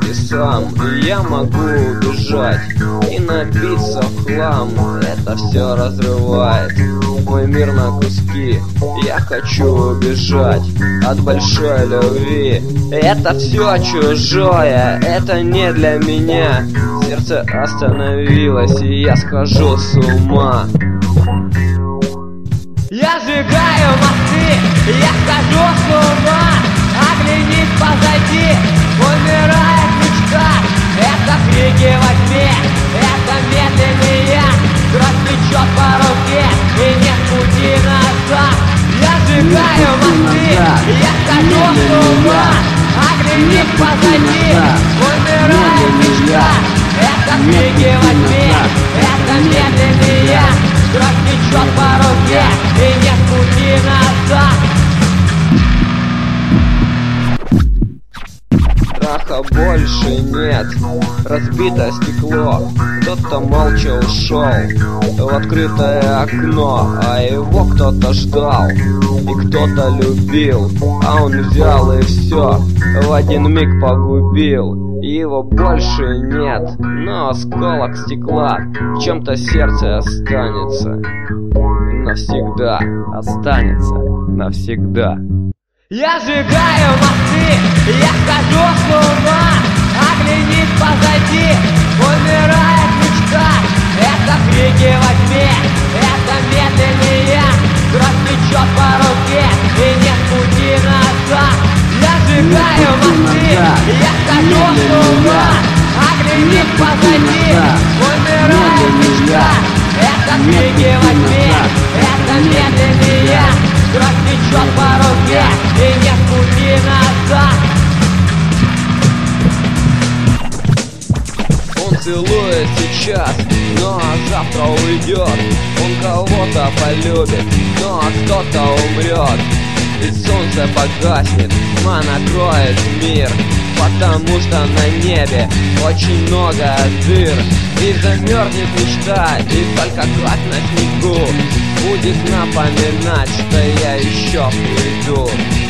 и сам. И я могу убежать и напиться в хлам. Это все разрывает мой мир на куски. Я хочу убежать от большой любви. Это все чужое, это не для меня. Сердце остановилось, и я схожу с ума. Я сжигаю мосты, я схожу с ума. Оглянись позади, умирает мечта. Это крики во тьме, это медленнее. Кровь течет по руке, и нет пути назад. Я сжигаю мосты, я схожу с ума. Оглянись позади, умирает мечта. Это крики во тьме, это медленнее. Кровь течет по руке, и нет пути назад. Страха больше нет, разбито стекло. Кто-то молча ушел в открытое окно, а его кто-то ждал и кто-то любил. А он взял и все в один миг погубил. Его больше нет, но осколок стекла в чем-то сердце останется навсегда, останется навсегда. Я сжигаю мосты, я схожу с ума. Оглянись позади, умирает мечта. Это крики во тьме, это медленнее. Кровь течет по руке, и нет пути назад. Я сжигаю мосты, я схожу с ума. Оглянись позади, умирает мечта. Это крики во тьме, это медленнее. Кровь течет по руке, и нет пути назад. Он целует сейчас, но завтра уйдет. Он кого-то полюбит, но кто-то умрет. И солнце погаснет, тьма накроет мир. Потому что на небе очень много дыр. И замерзнет мечта, и только кровь на снегу будет напоминать, что я еще приду.